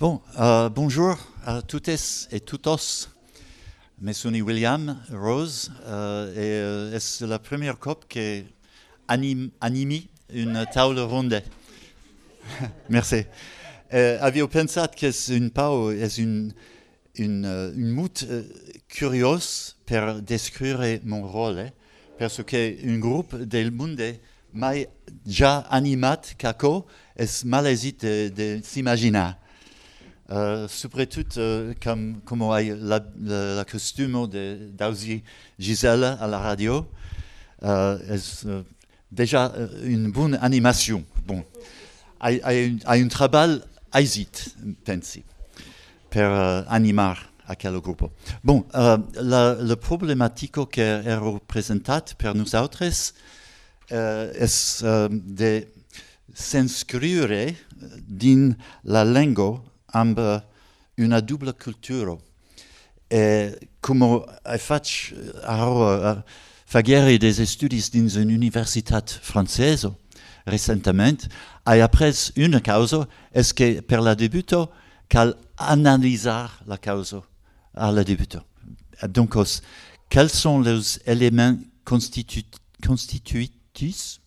Bon, bonjour à toutes et tous. Je suis William Rose et c'est la première COP qui anime une table ronde. Merci. Avevo pensato che è une moute curieuse per descrivere mon rôle, perché un groupe del mondo mai già animato caco è malaisito de s'imaginer. Soprattutto come hai la costume d'Ausi Gisela alla radio, déjà une bonne animation. Bon, hai un travail aisit, pensi, per animare a quello gruppo. Bon, la problematico che ero presentato per noi autres è di s'inscrivere in la lingua amb una doppia cultura. Come faccio a fare dei studi in un'università francese recentemente, ho appreso una causa, è che per la debuto cal analysar la causa à la débutant. Donc, quels sont les éléments constituitus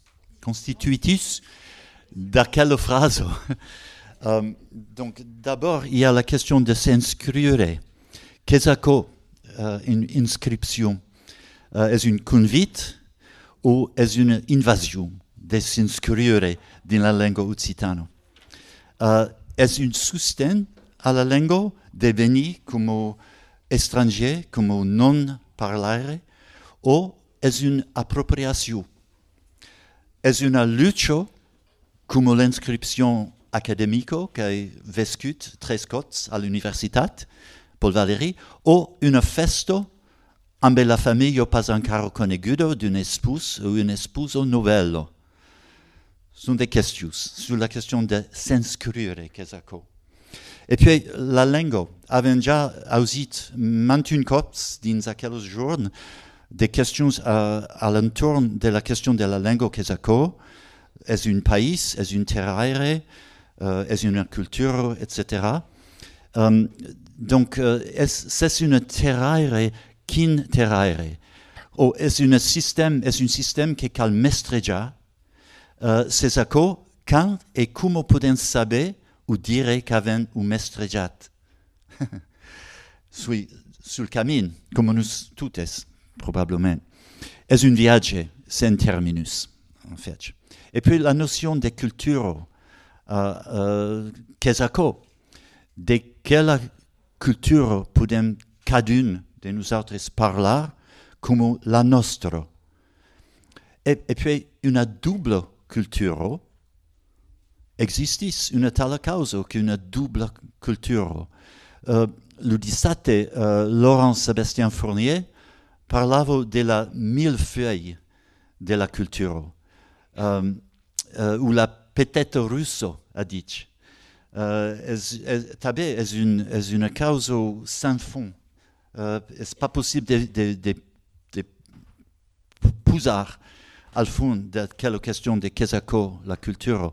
de quelle phrase? Donc, d'abord, il y a la question de s'inscrire. Qu'est-ce qu'une inscription? Est-ce une convite ou est-ce une invasion de s'inscrire dans la langue occitane? Est-ce un soutien à la langue de venir comme étranger, comme non-parlare, ou est-ce une appropriation? Est-ce une lutte comme l'inscription académique che vécu Trescott à l'université, Paul Valéry, ou une festa amb la famille pas encore conosciuta d'un épouse ou une épouse nouvelle? Ce sont des questions sur la question de s'inscrire. Et puis, la langue, avons déjà aussi maintenu cops dans aquellos jours des questions à l'entour de la question de la langue est un pays, est un terraire, est une culture, etc. Donc, c'est une terraire qu'un terraire. Ou est un système qui cal mestreja, c'est ça quand et comment podem saber ou dire qu'avem un mestrejat. Sur le camin, comme nous tous, probablement. Est un viaggio sans terminus, en fait. Et puis la notion de culture, qu'est-ce que? De quelle culture podem cadun de nous autres parler comme la nostra? Et puis une double culture existe, une tale causa qu'une double culture. Le 17, Laurent Sébastien Fournier parlava de la millefeuille de la culture, ou la petite russe, a dit. Est une causa sans fond. C'est pas possible de pousser al fond de quelle question de qu'est-ce que la culture.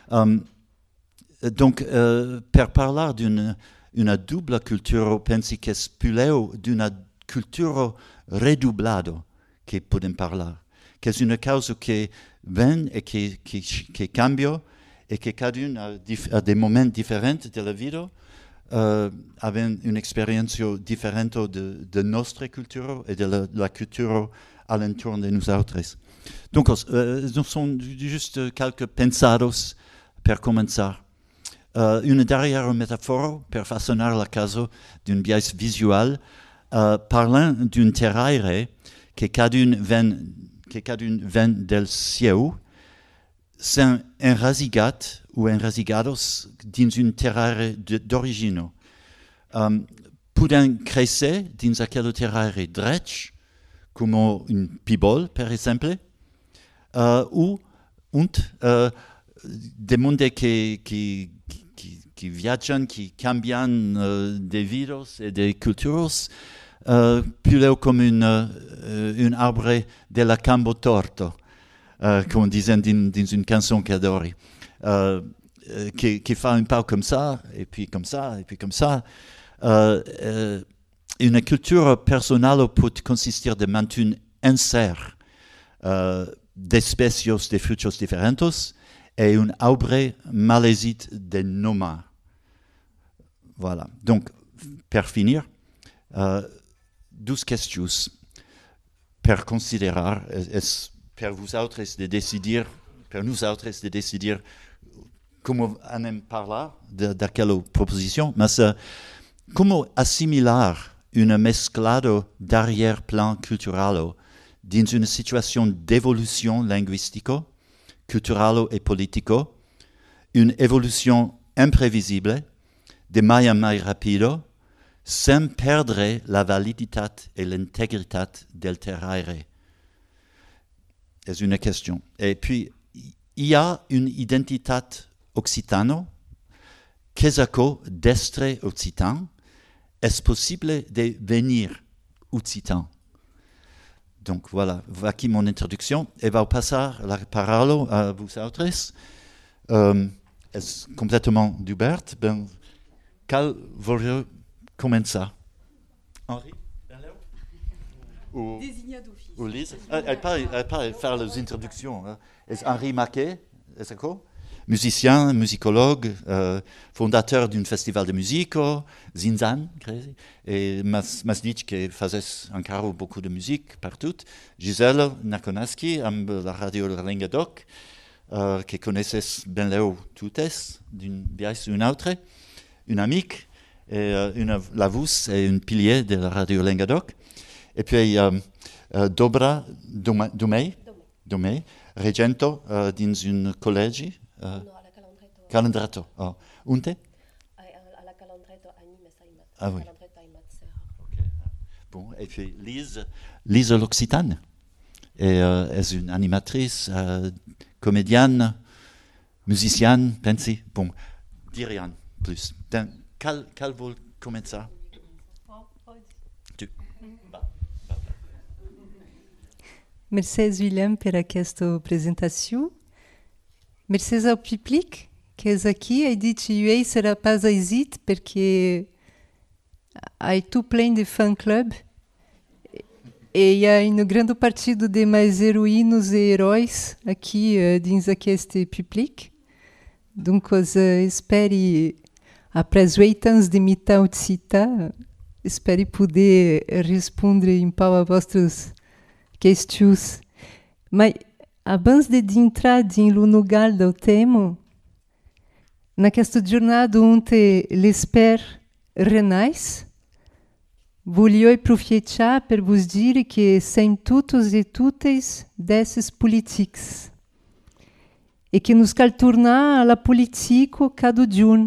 Donc, per parlar d'une double culture, pensi che è più d'une culture redoublada che podem parlar, che è una causa che vient et che cambia e che cadun a des moments différents de la vida avem une expérience différente de notre culture et de la culture alentour de nous autres. Donc, nous sommes juste quelques pensados per commencer. Une dernière métaphore per façonner la casa d'un biais visual, parlant d'un terraire que cadun vient del ciel, c'est enrasigat ou enrasigados dans un terraire d'origine. Podem crescer dans aquel terraire dret, comme un pibol, per exemple, ou des mondes qui viaggiano, qui cambiano de vidas et de cultures, plutôt comme un arbre de la cambo torto, comme on disait dans une chanson qu'adore. qui fait un pas comme ça, et puis comme ça, et puis comme ça. Une culture personnelle peut consister de maintenir un ser d'espèces de frutos diferentes et un arbre malaisite de noma. Voilà. Donc, pour finir, 12 questions pour considérer, pour vous autres de décider, pour nous autres de décider comment on aime parler de quelle proposition, mais comment assimiler une mesclado d'arrière-plan culturel dans une situation d'évolution linguistique, culturelle et politique, une évolution imprévisible, de manière plus rapide, sans perdre la validité et l'intégrité del terrain. C'est une question. Et puis, il y a une identité occitane, qu'est-ce d'être occitan? Est-ce possible de venir occitan? Donc voilà, voici mon introduction. Et va passer la parole à vous autres. Est complètement d'Hubert. Ben, quel voulez commencer? Henri? Ou désigné d'office. Ou Lise? Elle peut faire les introductions. Hein. Est Henri Maquet? Est-ce que musicien, musicologue, fondateur d'un festival de musique, Zinzan, et m'as dit qu'il faisait encore beaucoup de musique partout. Gisèle Nakonaski, amb la radio Languedoc, qui connaissait bien Léo toutes, d'une biais une autre, une amie, et la Vousse est un pilier de la radio Languedoc. Et puis Dobra Dumey, Regento dans un collège. No, alla Calandretto. Oh. Unte? Alla Calandretto a Nîmes. Ah oui. Okay. Bon, et puis Lise l'Occitane. Et est une animatrice, comédienne, musicienne, pensez. Bon, dis rien plus. Donc, quel vous commencer? Tu. Merci William pour cette présentation. Merci ao public que é aqui. Eu disse que será pas hésite porque há tout plein de fan club e há um grande partido de mais heroínos e heróis aqui dentro deste public. Donc, espero, após 8 anos de imitar o citar, espero poder responder em pau a vossas questões. Mas antes de entrar no lugar do tema, nesta jornada onde l'espère renais, voglio aproveitar para vos dizer que sem todos e todas desses políticos e que nos cal tornar a política cada dia.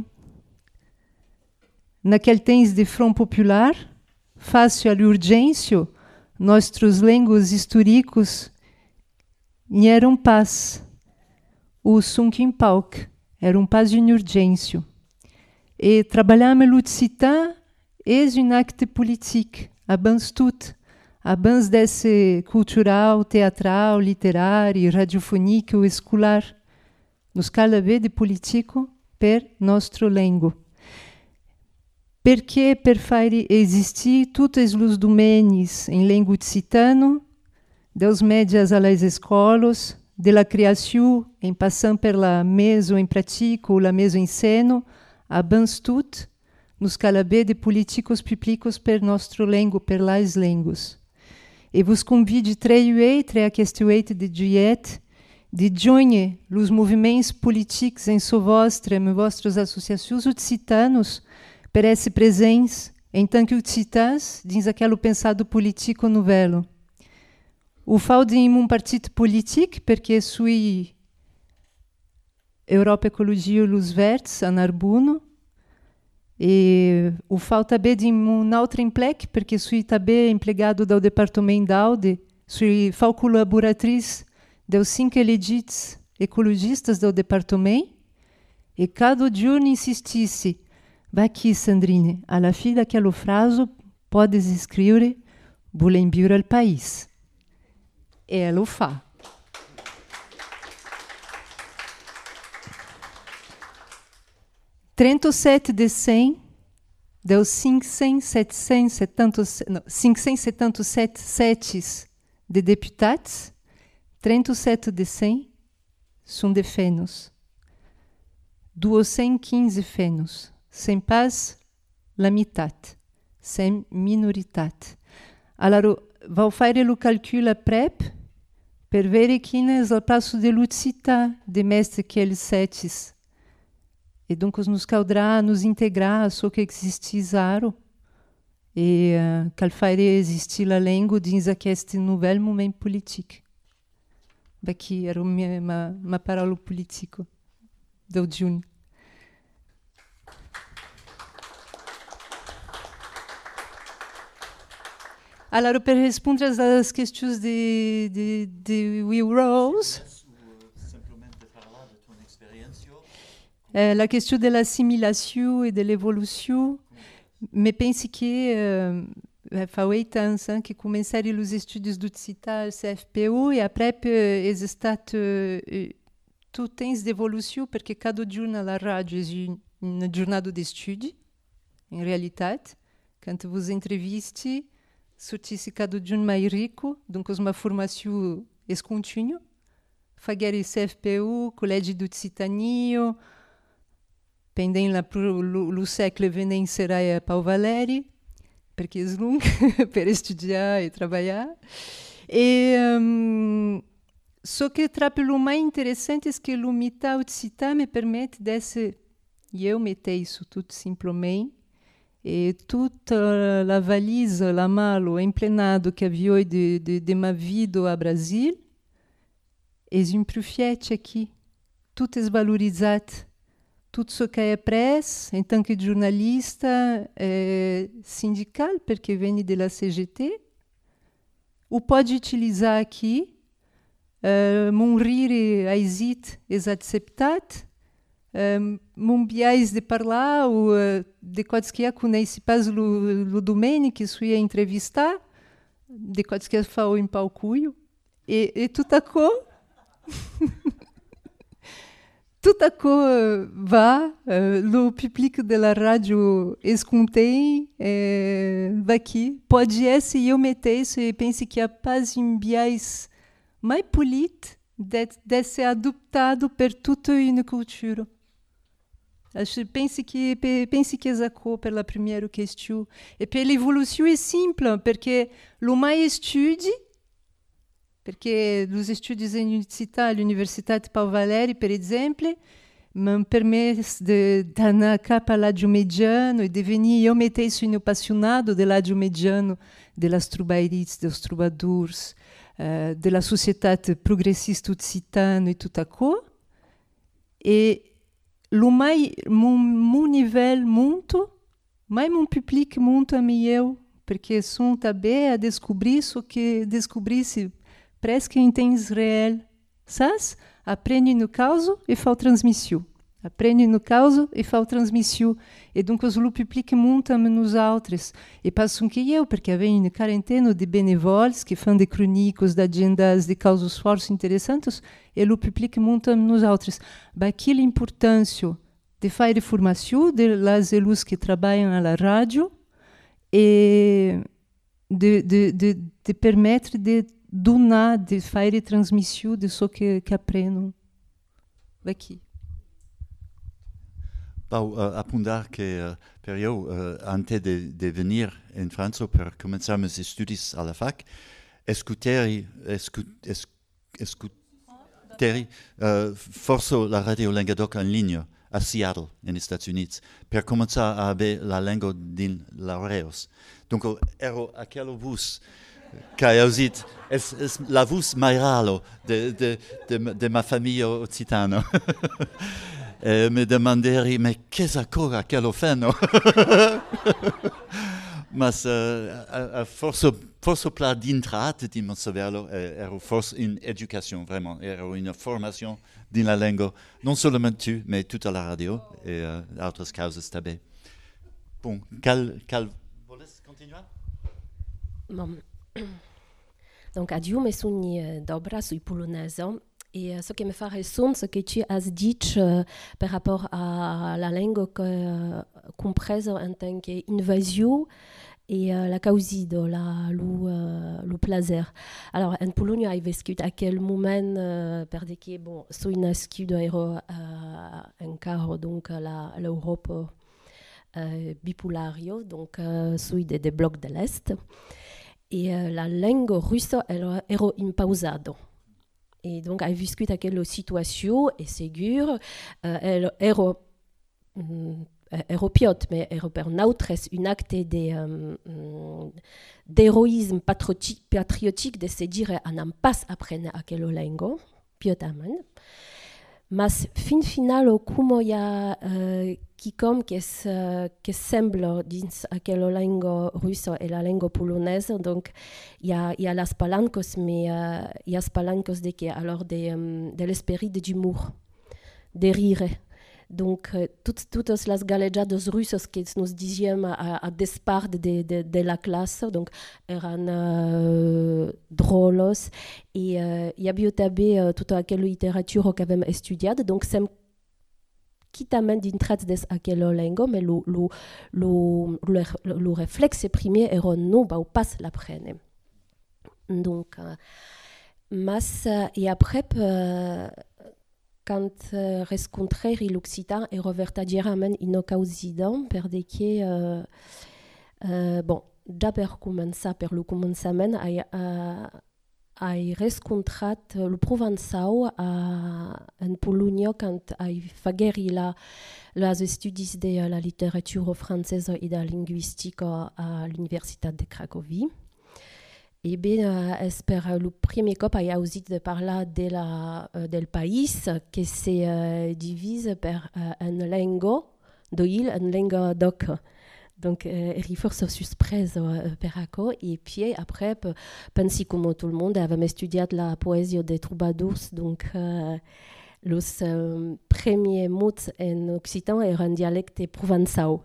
Naquele temps de Front Popular, face à urgência, nossos lengos históricos não eram paz. O Sunkin Pauk era paz de urgência. E trabalhar a lucidar é um acte político, abans tudo, abans desse cultural, teatral, literário, radiofônico ou escolar. Nos cala ver de político per nostro lengo. Perché per fare existir todos os domínios em língua occitano, dos médias às escolas, de la criação em passando pela meso em prática ou la meso em seno, abans tudo, nos calabé de políticos públicos per nostro lengo, per las lengos. E vos convido a questão de diet, de joine os movimentos políticos em vossas associações occitanos, per esse presença, em tanto que occitas, dins aquele pensado político novelo. O falo de partido político, porque sui Europa Ecologia e Luz Verdes, a Narbuno, e o falo também de outro emprego, porque sui também empregado do departamento da Aude, sui falo colaboratriz dos 5 elegidos ecologistas do departamento, e cada dia insistisse. Vai aqui, Sandrine, alla fine daquela frase, podes escrever Bulembir al país. E ela o fa. 37 de 100, dos 577 setes de deputados, 37 de 100 são de fenos. 215 fenos. Sem paz, la metade. Sem minoritat. Allora, vou fare o calcolo prep per vedere quin è il passo de lucidità de mestre que eles setes. E donc nos caldrà nos integrar a so que existizaram e cal fare existir la língua dins aquest nouvel moment politique. Aqui era ma parola politico do Jun. Alors, per respondre às questões de Will Rose, la question de l'assimilation et de l'évolution, me pense que fa 8 ans que começaram os estudos do CITA, CFPO, e après é estat tout temps d'évolution, porque cada giorno la rádio é uma jornada de estudo, em realidade. Quando vos entreviste, sortisse cada giorno mais rico, donc uma formação é contínua. Fagere CFPO, Colégio do Citanio, pendem lá para o século vem será a Pau Valéry, porque é longo para estudar e trabalhar. E só que o mais interessante é que o mital de citar me permite desse, e eu metei isso tudo simplesmente, e toda a valise, a malo emplenado que havia de ma vida ao Brasil, é um profiete aqui, tudo é valorizado. Tudo isso que é press, em tant que jornalista sindical, porque vem da CGT, ou pode utilizar aqui, mon rire a exit é acceptado, mon biais de parlar, ou de coisas que conhece pas o domaine que sou a entrevistar, de coisas que falo em palcuio, e tudo a co. Tout à coup va, le public de la radio escontei, va aqui. Pode esse eu meter isso e pense que a paz em biais mais polite de ser adoptado por toda uma cultura. Pense que é pela primeira questão. E pela evolução é simples, porque o mais estude, porque os estudos universitários, a Universidade de Pau Valéry, por exemplo, me permite de dar na capa ládio mediano e devenir, eu meter isso no apaixonado do ládio mediano, das troubadours, dos troubadours, da sociedade progressista occitana e tudo aquilo. E meu nível muito, mas meu público muito a mim eu, porque sou também a descobrir isso que descobrisse presque em temps réel. Sas aprende no caso e faz transmissão. Aprende no caso e faz transmissão. E donc o public monta nos outros. E passam que eu, porque havia uma quarentena de benevoles que fazem de crônicas, de agendas, de causas fortes interessantes, e o public monta nos outros. Aqui a importância de fazer formação de las elus que trabalham na rádio e de permitir de donar, de fazer transmissão de isso que aprendem aqui. Vou apontar que per eu, antes de venir em França para começar meus estudos à la fac, escutei força a rádio Languedoc em linha a Seattle, nos Estados Unidos, para começar a ver a língua de Laureus. Então, era aquela voz que eu disse, é a voz mais rara de minha família occitana. Me demandei, mas que é aquilo feno? Mas a força para dentrar de meu cervello era força em educação, vraiment. Era uma formação de la língua, não somente tu, mas toda a rádio e outras causas também. Bom, voles continuar? Bom. Donc, adieu, me suni dobra sui polonezą. Et ce qui me fait répondre, ce que tu as dit par rapport à la langue comprise en tant qu'invasion et la causa le plaisir. Alors, en Pologne, j'ai vécu à quel moment, parce que, bon, suis nascu encore donc l'Europe bipolaire, donc suis des blocs de l'Est. Et la langue russe, elle est impausée. Et donc, j'ai vécu à quelle situation, et c'est sûr, elle Europiote, mais per nautres un acte d'héroïsme patriotique de se dire on n'en passe après à quelle langue, piotament. Mas fin final, comme il y a quelqu'un qui semble dins à quelle langue russe et la langue polonaise, donc il y a las palancos, mais il y a las palancos de que alors de l'esprit d'humour, de rire. Donc, toutes les galejadas russes que nous disions à départ de la classe, donc, eran drôles. Et il y a bien toute la littérature que j'avais étudiée. Donc, c'est quitamment d'une traite de quelle langue, mais le réflexe premier era non, bah, on passe l'après. Donc, et après, quand rencontré l'Occitan et reverta directement in occasion per de que bon già per començar per lo començament ai rencontrat lo provençau en Pologne quand ai fagueri les estudis de la littérature française et de la linguistique à l'université de Cracovie. Et bien, per le premier cop, j'ai aussi de parler del pays qui se divise par une langue d'oil, une langue d'oc. Donc, il faut se surprendre per acco. Et puis, après, pensi comme tout le monde, j'avais étudié la poésie des troubadours. Donc, les premiers mots en occitan étaient un dialecte provençal.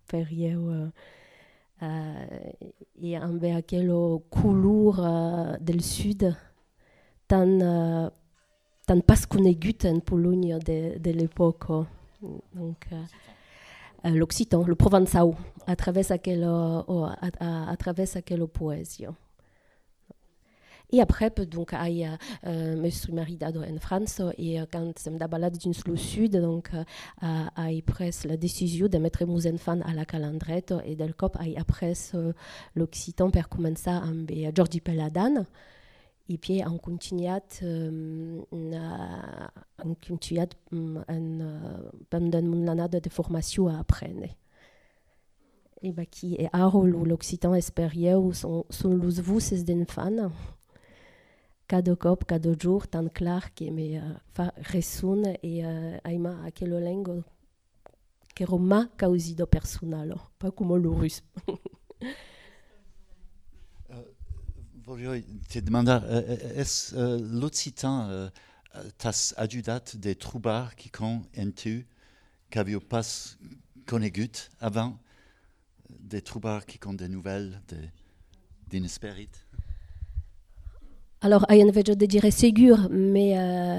Et avec quelle couleur del sud tan pas conegut en Pologne de l'époque. Donc l'occitan, le provençal, à travers quelle poésie. Et après, donc, je suis mariée en France et quand je me balade dans le sud, donc, j'ai pris la décision de mettre mes enfants à la calandrette et del cop, j'ai appris l'occitan pour commencer avec Georgi Peladan. Et puis, on continue pendant mon année de formation à apprendre. Et qui est l'occitan espérieux sont les voix des enfants. Cada cop, cada jour, tan clar que me fa ressonne et aima a quelle langue que roma causido personal, pas comme le russe. Voglio te demander, est-ce l'occitan t'as ajudat des troubards qui ont en tu qu'avio pas conegut avant, des troubards qui ont des nouvelles d'inespérites? Alors, je ne vais pas dire sûr, mais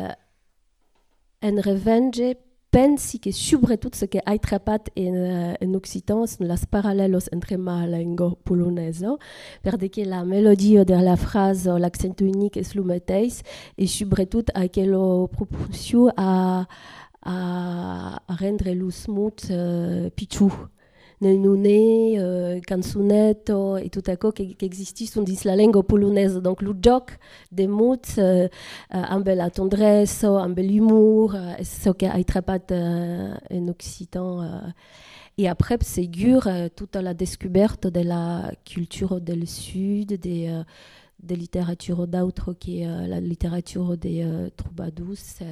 en revanche, pense que surtout ce que j'ai trouvé en occitan sont les parallèles entre ma langue polonaise, parce que la mélodie de la phrase, l'accent unique est le même, et surtout à quelle proportion à rendre le smooth pichou. Nenune, canzonetto et tout à coup qui existent dans la langue polonaise. Donc le jeu des mots, un bel la tendresse, un bel humour, ce qui a été en occitan. Et après, c'est dur toute la découverte de la culture du sud, des littératures d'autres qui est la littérature des troubadours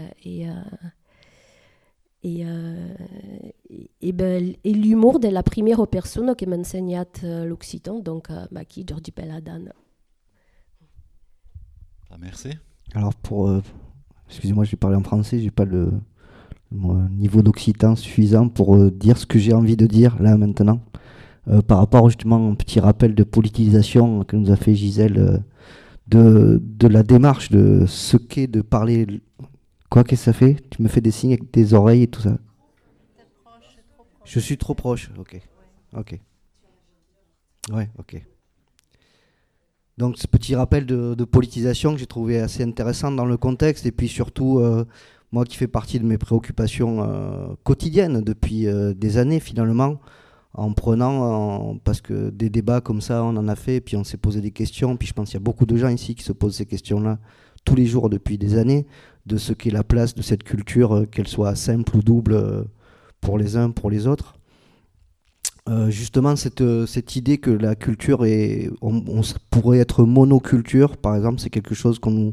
et l'humour de la première personne qui m'a enseigné l'occitan, donc qui Georgi Peladan. Merci. Alors excusez-moi, je vais parler en français, j'ai pas le niveau d'occitan suffisant pour dire ce que j'ai envie de dire là maintenant. Par rapport justement à un petit rappel de politisation que nous a fait Gisèle de la démarche, de ce qu'est de parler. Quoi, qu'est-ce que ça fait? Tu me fais des signes avec tes oreilles et tout ça. Je suis trop proche, ok. Ok. Ouais, ok. Donc ce petit rappel de politisation que j'ai trouvé assez intéressant dans le contexte, et puis surtout, moi qui fais partie de mes préoccupations quotidiennes depuis des années finalement, en prenant, parce que des débats comme ça, on en a fait, puis on s'est posé des questions, puis je pense qu'il y a beaucoup de gens ici qui se posent ces questions-là tous les jours depuis des années, de ce qu'est la place de cette culture, qu'elle soit simple ou double pour les uns, pour les autres. Justement, cette idée que la culture on pourrait être monoculture, par exemple, c'est quelque chose qu'on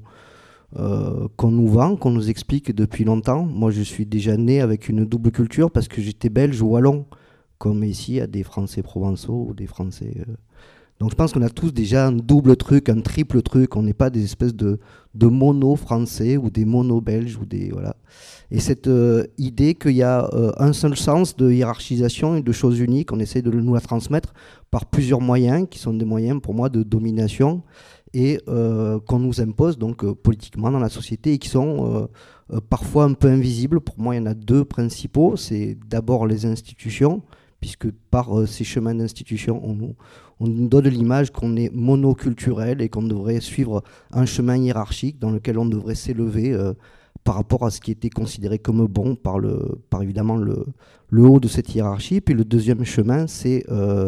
nous vend, qu'on nous explique depuis longtemps. Moi, je suis déjà né avec une double culture parce que j'étais belge ou wallon, comme ici, il y a des Français provençaux ou des Français... Donc je pense qu'on a tous déjà un double truc, un triple truc. On n'est pas des espèces de mono français ou des mono belges ou des voilà. Et cette idée qu'il y a un seul sens de hiérarchisation et de choses uniques, on essaie de nous la transmettre par plusieurs moyens qui sont des moyens pour moi de domination et qu'on nous impose donc politiquement dans la société et qui sont parfois un peu invisibles. Pour moi, il y en a deux principaux. C'est d'abord les institutions, puisque par ces chemins d'institutions, on nous donne l'image qu'on est monoculturel et qu'on devrait suivre un chemin hiérarchique dans lequel on devrait s'élever par rapport à ce qui était considéré comme bon par évidemment le haut de cette hiérarchie. Puis le deuxième chemin, c'est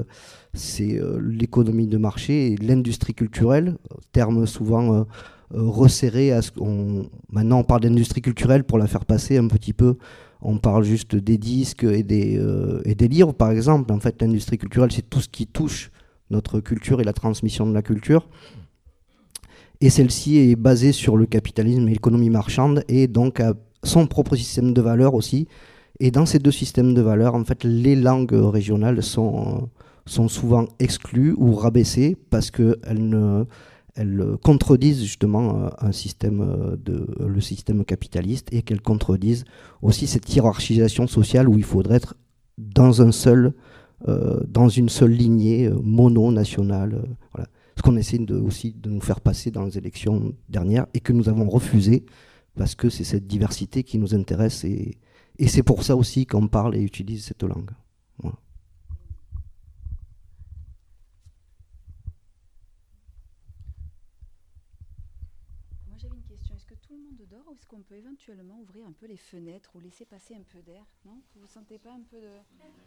l'économie de marché et l'industrie culturelle, terme souvent resserré. Maintenant, on parle d'industrie culturelle pour la faire passer un petit peu. On parle juste des disques et des livres, par exemple. En fait, l'industrie culturelle, c'est tout ce qui touche notre culture et la transmission de la culture. Et celle-ci est basée sur le capitalisme et l'économie marchande, et donc a son propre système de valeurs aussi. Et dans ces deux systèmes de valeurs, en fait, les langues régionales sont souvent exclues ou rabaissées parce qu'elles contredisent justement le système capitaliste, et qu'elles contredisent aussi cette hiérarchisation sociale où il faudrait être dans une seule lignée mono-nationale. Voilà. Ce qu'on essaie aussi de nous faire passer dans les élections dernières et que nous avons refusé parce que c'est cette diversité qui nous intéresse, et c'est pour ça aussi qu'on parle et utilise cette langue. Voilà. Moi j'avais une question, est-ce que tout le monde dort ou est-ce qu'on peut éventuellement ouvrir un peu les fenêtres ou laisser passer un peu d'air? Non? Vous ne sentez pas un peu de...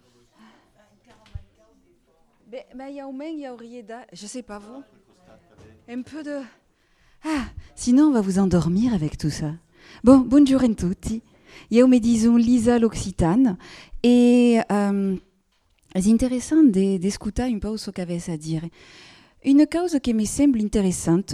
Ben, il y a au moins, il y a Orieda, je sais pas vous. Un peu de... Ah, sinon on va vous endormir avec tout ça. Bon, bonjour a tutti. Io mi disons Lisa l'Occitane e è interessante di ascoltare un po' ce che avesse a dire. Une cause qui me semble intéressante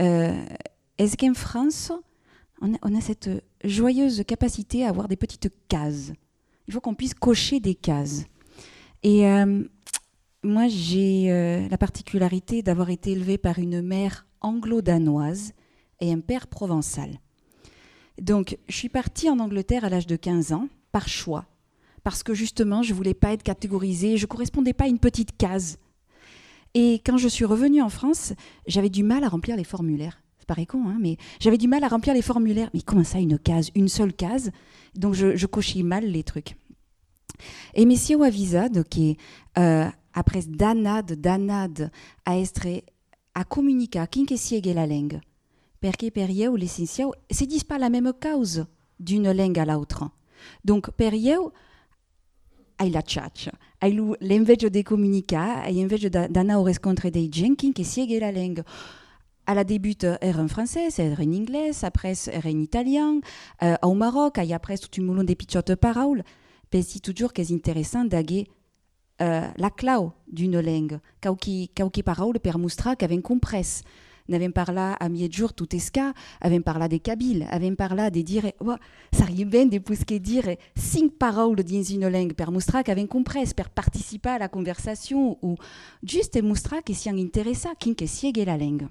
est qu'en France, on a cette joyeuse capacité à avoir des petites cases. Il faut qu'on puisse cocher des cases. Et moi, j'ai la particularité d'avoir été élevée par une mère anglo-danoise et un père provençal. Donc, je suis partie en Angleterre à l'âge de 15 ans, par choix, parce que justement, je ne voulais pas être catégorisée, je ne correspondais pas à une petite case. Et quand je suis revenue en France, j'avais du mal à remplir les formulaires. Ça paraît con, hein, mais j'avais du mal à remplir les formulaires. Mais comment ça, une case? Une seule case? Donc, je cochais mal les trucs. Et Monsieur avisado que après danade a estre a comunicar quin que sigue la langue, perché per io l'essenziale se disent pas la même cause d'une langue à l'autre. Donc per io ai la ciaccia, ai l'invece de comunicar, ai invece d'anar au rescontre dei gens quin que sigue la langue. À la début, era en français, era en anglais, après era en italien, au Maroc, ai après tout un moulon de pitchotes paraules. Pensi toujours que c'est intéressant d'aller la clau d'une langue, qualche parole per mostrar qu'avem comprès. N'avem parlat a miei jours tout esca, avem parlat de Kabyle, avem parlat de dire, oh, ça arrive bien de pousser dire 5 paroles dans une langue per mostrar qu'avem comprès, per participer à la conversation, ou juste mostrar que c'est intéressant, que sigue la langue.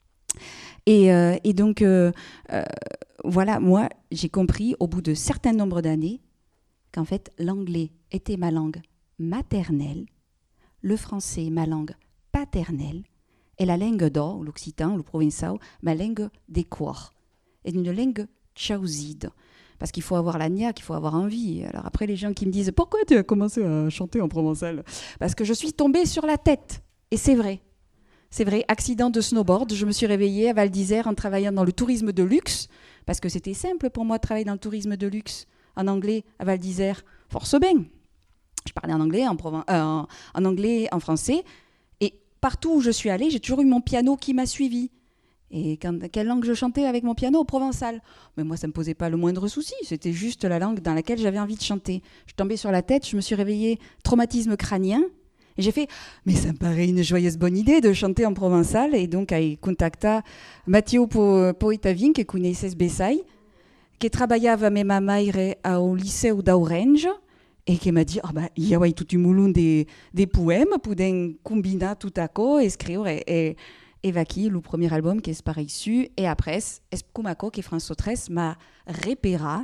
Et donc, voilà, moi, j'ai compris au bout de certain nombre d'années qu'en fait, l'anglais était ma langue maternelle, le français ma langue paternelle, Et la langue d'or, l'occitan, le provençal, ma langue des corps, est une langue chauside. Parce qu'il faut avoir la niaque, il faut avoir envie. Alors après, les gens qui me disent « Pourquoi tu as commencé à chanter en provençal ?» Parce que je suis tombée sur la tête. Et c'est vrai. C'est vrai, accident de snowboard. Je me suis réveillée à Val d'Isère en travaillant dans le tourisme de luxe. Parce que c'était simple pour moi de travailler dans le tourisme de luxe. En anglais, à Val d'Isère, force bien. Je parlais en anglais, en anglais, en français. Et partout où je suis allée, j'ai toujours eu mon piano qui m'a suivie. Et quelle langue je chantais avec mon piano? Au provençal. Mais moi, ça ne me posait pas le moindre souci. C'était juste la langue dans laquelle j'avais envie de chanter. Je suis tombée sur la tête, je me suis réveillée, traumatisme crânien. Et j'ai fait, mais ça me paraît une joyeuse bonne idée de chanter en provençal. Et donc, j'ai contacté Matteo Poetavin, qui connaissait Bessay, qui travaillait avec ma mère au lycée d'Orange, et qui m'a dit, il y a tout un moulin des poèmes, pour combiner tout à coup, écrire et Vaki, le premier album qui est pareil dessus, et après, Escumako, qui est François Tress, m'a repéré,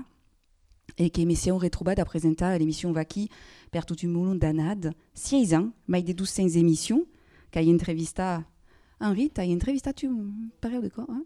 et qui m'essayait de retrouver à présenter à l'émission Vaki, per tout un moulin d'anade, 6 ans, mais des 12 émissions, qui a entrevista Henri, tu as entrevista tu parles de quoi hein?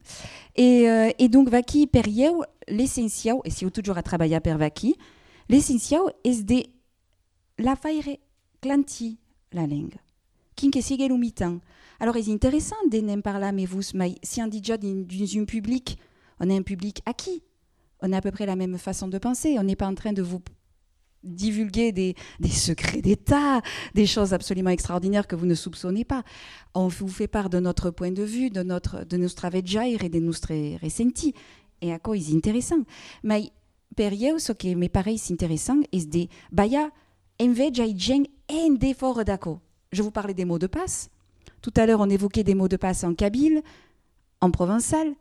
Et donc, Vaki, perieu, l'essentiel, et si vous toujours à travailler per Vaki, l'essentiel est de la faire clanti la langue. Qui que sigue le mi-temps. Alors, c'est intéressant de n'en parler, mais si on dit déjà dans un public, on est un public acquis. On a à peu près la même façon de penser. On n'est pas en train de vous divulguer des secrets d'État, des choses absolument extraordinaires que vous ne soupçonnez pas. On vous fait part de notre point de vue, de nos traveggire et de nostre ressenti. Et à quoi c'est intéressant. Mais per io, ce qui me paraît intéressant, est de baya invece ai gens en d'effort d'acco. Je vous parlais des mots de passe. Tout à l'heure, on évoquait des mots de passe en kabyle, en provençal.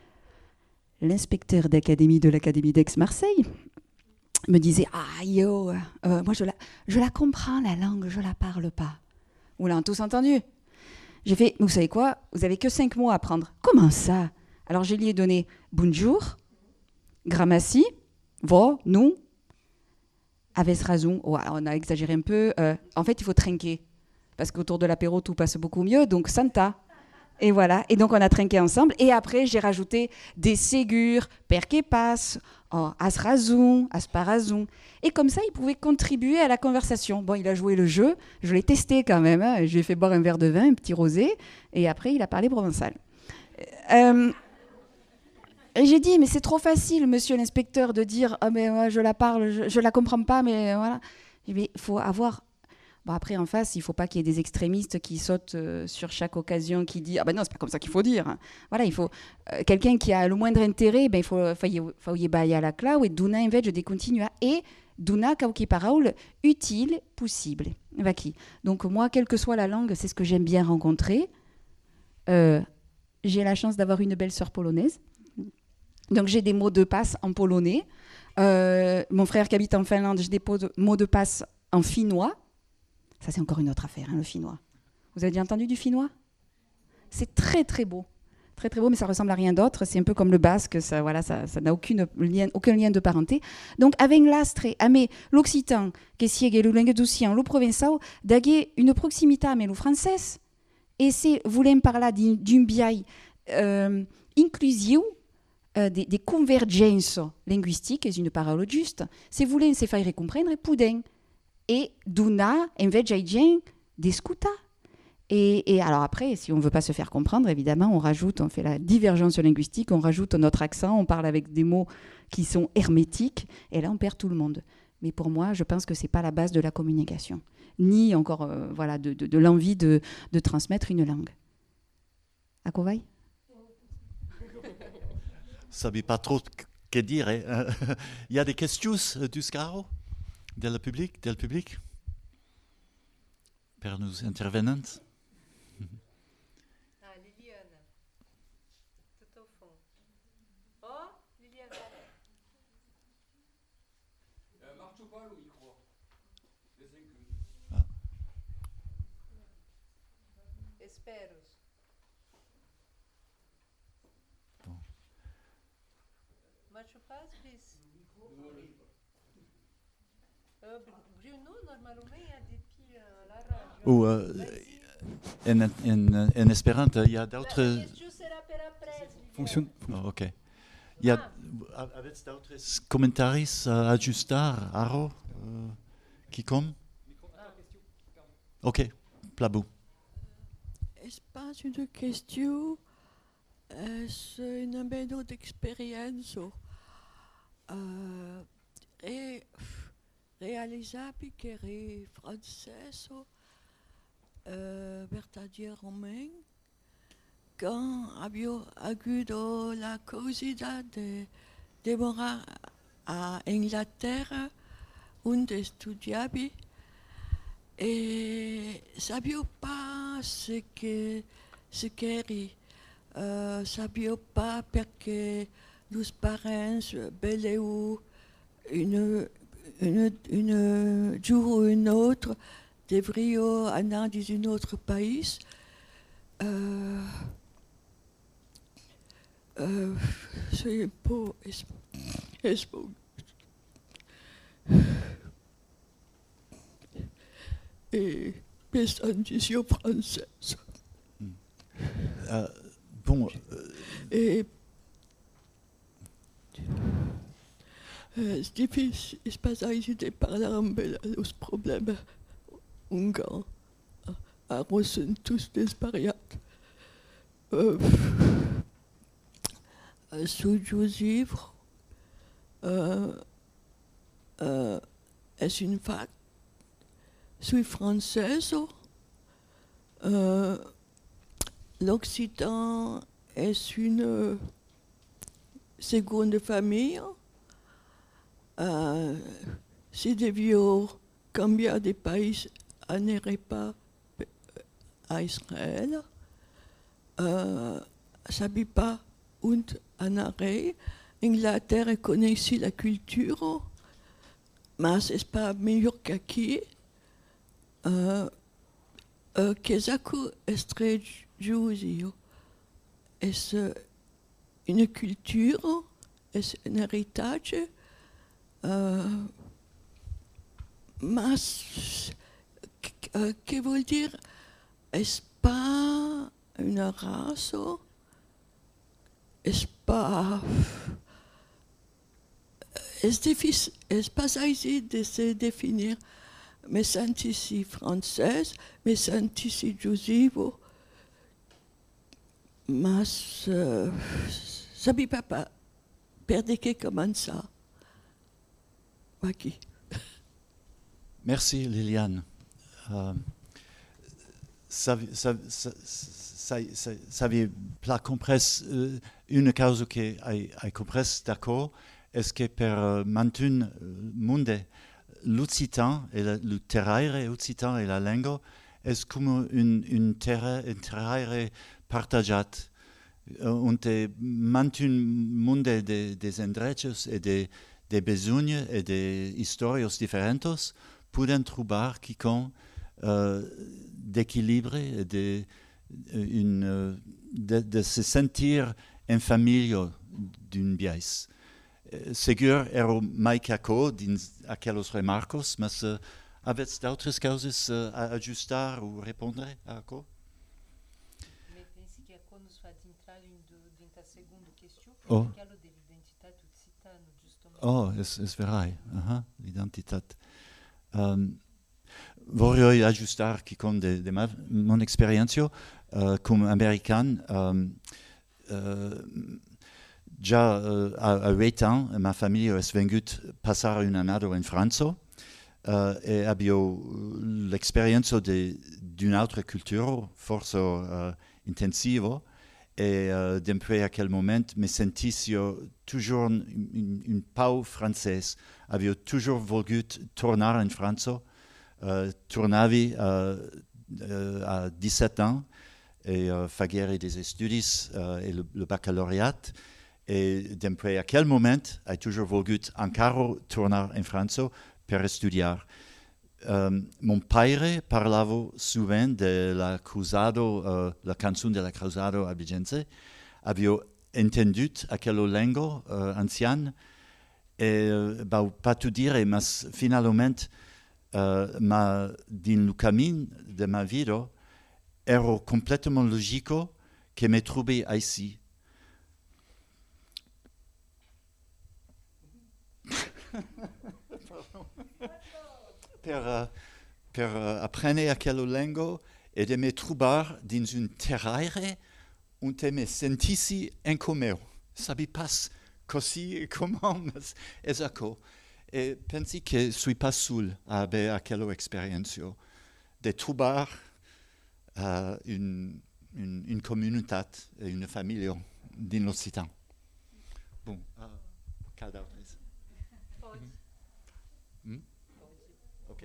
L'inspecteur d'académie de l'Académie d'Aix-Marseille me disait « Ah, moi je la comprends, la langue, je la parle pas. » Vous l'avez tous entendu. J'ai fait « Vous savez quoi? Vous avez que 5 mots à apprendre. » Comment ça? Alors je lui ai donné « Bonjour »,« Gramassi »,« Vo »,« nous »,« Aves razon ». On a exagéré un peu. En fait, il faut trinquer. Parce qu'autour de l'apéro, tout passe beaucoup mieux. Donc, Santa. Et voilà. Et donc, on a trinqué ensemble. Et après, j'ai rajouté des ségures, perque passe, asrazon, asparazon. Et comme ça, il pouvait contribuer à la conversation. Bon, il a joué le jeu. Je l'ai testé quand même. Hein. Je lui ai fait boire un verre de vin, un petit rosé. Et après, il a parlé provençal. Et j'ai dit, mais c'est trop facile, monsieur l'inspecteur, de dire « Ah, mais moi, je la parle, je la comprends pas, mais voilà. » Il faut avoir... Bon, après, en face, il ne faut pas qu'il y ait des extrémistes qui sautent sur chaque occasion, qui disent « Ah ben non, c'est pas comme ça qu'il faut dire. » Voilà, il faut... quelqu'un qui a le moindre intérêt, ben, il faut y bailler à la clau et d'una invece de continuer et d'una qualche parole utile, possible. Donc moi, quelle que soit la langue, c'est ce que j'aime bien rencontrer. J'ai la chance d'avoir une belle sœur polonaise. Donc j'ai des mots de passe en polonais. Mon frère qui habite en Finlande, j'ai des mots de passe en finnois. Ça, c'est encore une autre affaire, hein, le finnois. Vous avez déjà entendu du finnois? C'est très, très beau. Très, très beau, mais ça ressemble à rien d'autre. C'est un peu comme le basque, ça n'a aucun lien de parenté. Donc, avec l'astre, l'occitan, que sigue le langue d'occitan, le provençal, d'aguer une proximité avec le français. Et c'est, voulez parler d'une biais inclusive, des convergences linguistiques, c'est une parole juste. Si vous voulez se faire comprendre, poudin. Et d'una, invece ai gens d'escuta. Et alors après, si on ne veut pas se faire comprendre, évidemment, on fait la divergence linguistique, on rajoute notre accent, on parle avec des mots qui sont hermétiques, et là, on perd tout le monde. Mais pour moi, je pense que ce n'est pas la base de la communication, ni encore de l'envie de transmettre une langue. À quoi vaille? Ça ne veut pas trop que dire. Hein. Il y a des questions du Scaro? Del public? Per nos intervenants? Liliane, tout au fond. Oh, Liliane. Marche pas le micro. Esperos. Bon. Marche pas, please. Bruno, normalement, a depuis la radio. en Esperanto, il y a d'autres... Fonction. Oh, ok. Il y a avec d'autres commentaires à ajustar, Aro, qui comme? Ok, Plabou. Est-ce pas une question? C'est une belle expérience réalisable che è francese, verdaderamente, quand abbiamo avuto la curiosità di morare a Inghilterra, onde studiavi, e sapevo pas ce qu'eri. Sapevo pas perché nos parents voulaient une jour ou une autre devrions aller dans un autre pays. C'est un peu et pesantissimo française. Bon. Et c'est difficile, c'est pas ça, de parler un peu de los problèmes hongares. Alors, sont tous des parias. Sous livre est une fac. Suis française. L'Occitan est une seconde famille. Si devions cambiare de pays, on n'irait pas à Israël. Sabi pas où on irait. Inglaterra connaît la culture, mais c'est pas meilleur qu'aquí. Quesaco est très giusto. Est une culture, est un héritage, mais que veut dire, est pas une race, est pas, est difficile, est pas facile de se définir. Me sentisi française, me sentisi giusivo, ma sabi pas perché comment ça. Maki. Merci Liliane. Savi pla compres une causa che hai compres d'accord, est-ce que per mantun monde l'occitan et le terraire occitan et la langue est comme un terraire partagé und mantun monde des endrechos et des besognes et des historios diferentes pueden trouver quicon d'équilibre et de se sentir en famille d'une biais. Segur ero mai caco dins aqueles remarcos, mas avets d'autres causas a ajustar ou répondre a aco? Mais pensi que aco nos faz entrar em ta segunda questão, Oh. aquela de identidade occitana, justamente. Oh, es verai. Aha, l'identitat. Vorrei ajustar quicon de mon experiencio comme américain. Già a 8 ans, ma famiglia è venuta passare un anno in Francia e abbiamo l'esperienza di un'altra cultura, forse intensiva, e depuis quel moment mi sentissi toujours un peu français. Avevo toujours voluto tornare in Francia, tornavi a 17 ans e fare des études et le baccalauréat. Et depuis quel moment, j'ai toujours voulu encore tourner en France pour étudier. Mon père parlava souvent de la cruzado, la canzone de la cruzado abidjanse. Avevo entendu aquella langue ancienne. Et pas tout dire, mais finalement, dans le chemin de ma vie, ero complètement logico che mi trovi ici. per apprendre aquella lingua e de me trovar dans un terraire onde me sentissi in comeo. Sabi pas così e comment, esatto. E pensi che sui pas sul a avere aquella esperienza de trovar une communauté et une famille din l'Occitan. Bon, qual d'altres? Ok.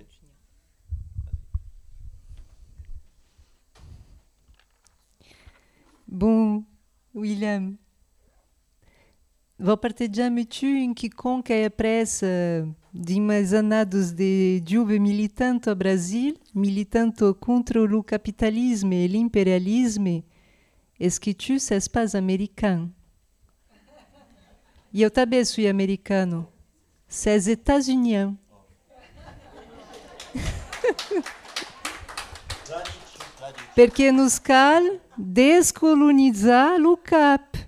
Bom, William, vou partilhar-me-tu em que conca é a pressa de mais anados de Juve militante ao Brasil, militante contra o capitalismo e o imperialismo, est-ce que tu sais pas américain? E eu também sou americano. C'est états-unien. Perché nos cal descolonizar o cap.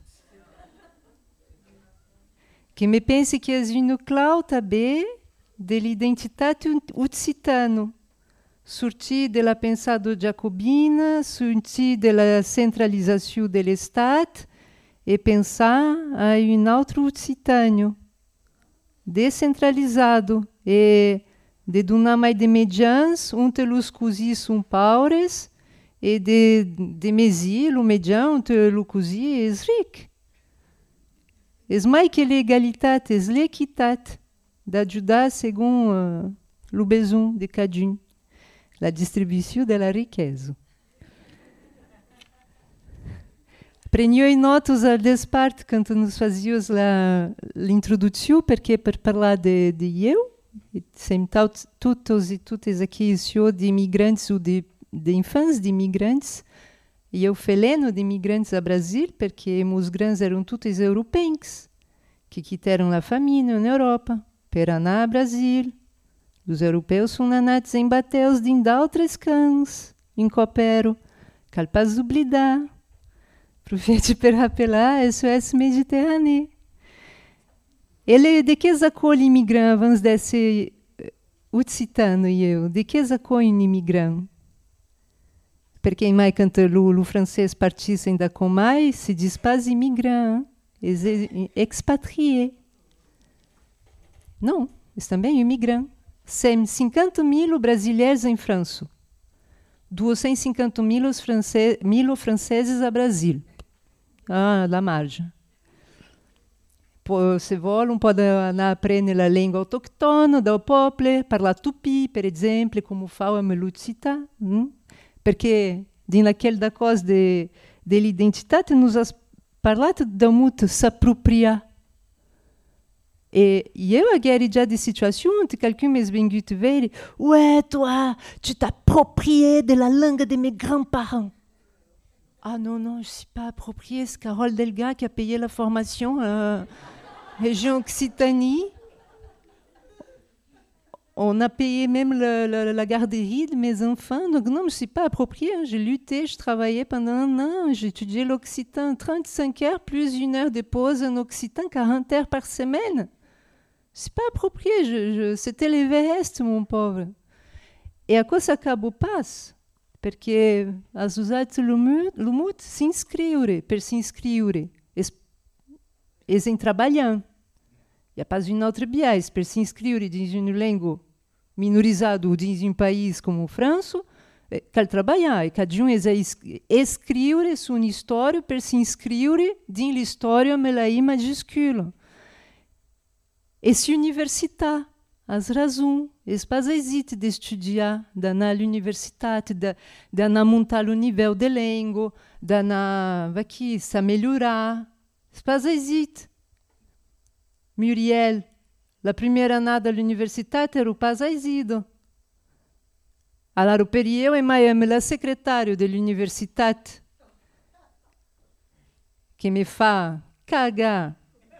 Que me pense que és une clau também de l'identité occitano, sorti de la pensado jacobina, sorti de la centralização de l'Estat e pensar a um outro occitano, descentralizado e de donar mais de medians, onde los cosi são paures, e de mesi, o median, onde lo cosi és ric. És mais que l'égalité, és l'équité d'ajudar segundo o besoin de cada um, la distribuição de la riqueza. Prenheu notas a desparte quando nos fazíamos l'introdução, porque para falar de eu, sempre todos e todas aqui são de imigrantes ou de infância de imigrantes, e eu feleno de imigrantes a Brasil, porque meus grandes eram todos europeus, que quitaram a família na Europa, para anar a Brasil. Os europeus são nanados em bateus de outros cães, em coopero, capaz de oblidar. Profete per apelar, isso é Mediterrâneo. Ele, de que sacou l'imigrant, vamos desse occitano e eu, de que sacou um imigrant? Porque mai canta o francês partissem da Comai, se diz pas imigrant, expatrié. Não, é também imigrant. Sem 50.000 brasileiros em França. 250.000 franceses a Brasil. La margem. Se volam, podem aprender a língua autóctone do povo, parlar tupi, per exemplo, como fala a Lucita. Porque, naquele da coisa de l'identité, nos has parlato de muito s'appropriar. Et eu agora já de situação onde quelqu'un m'est venu te ver, ouais, toi, tu t'appropriais de la langue de mes grands-parents. Ah non, je ne suis pas appropriée, c'est Carole Delga qui a payé la formation à région Occitanie. On a payé même la garderie de mes enfants, donc non, je ne suis pas appropriée. J'ai lutté, je travaillais pendant 1 an, j'ai étudié l'occitan 35 heures, plus 1 heure de pause en occitan, 40 heures par semaine. C'est pas approprié, c'était l'Everest, mon pauvre. E a coisa acabou pas, porque as usadas lumut se inscrevere, per se inscrevere, eles em trabalhar. E a pas une autre biais, per se inscrevere dans une langue minorizada ou dans un país como a França, cal trabalhar, e cada um escrevere sua história per se inscrevere dans l'história melai majuscula. E se universitar, as razões, es pas hésite de estudiar, d'anar à l'université, d'anar montar o nível de língua, d'anar aqui, s'améliorar, es pas hésite. Muriel, la primeira année à l'université, era pas hésite. Alors, eu em Miami, la secrétaire de l'université, que me fa cagar.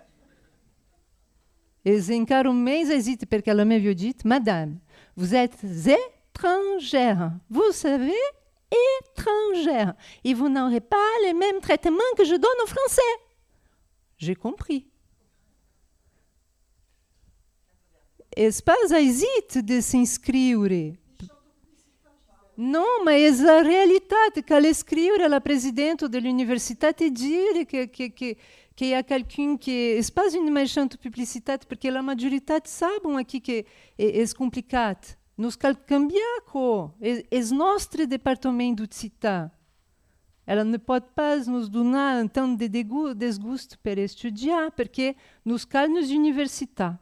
Eles encaram mais hésite porque ela me avait dit, Madame, vous êtes étrangère. Vous savez, étrangère. Et vous n'aurez pas les mêmes traitements que je donne aux Français. J'ai compris. Est-ce pas hésite de s'inscrire? Non, mas a realidade que ela escreve a presidente da universidade e dire que há quelqu'un que é pas une méchante publicidade, porque a maioria sabem aqui que é complicado. Nos cal cambiar é nosso departamento de citar. Ela não pode pas nos donar um tanto de desgosto para estudar, porque nos cal nos universidades.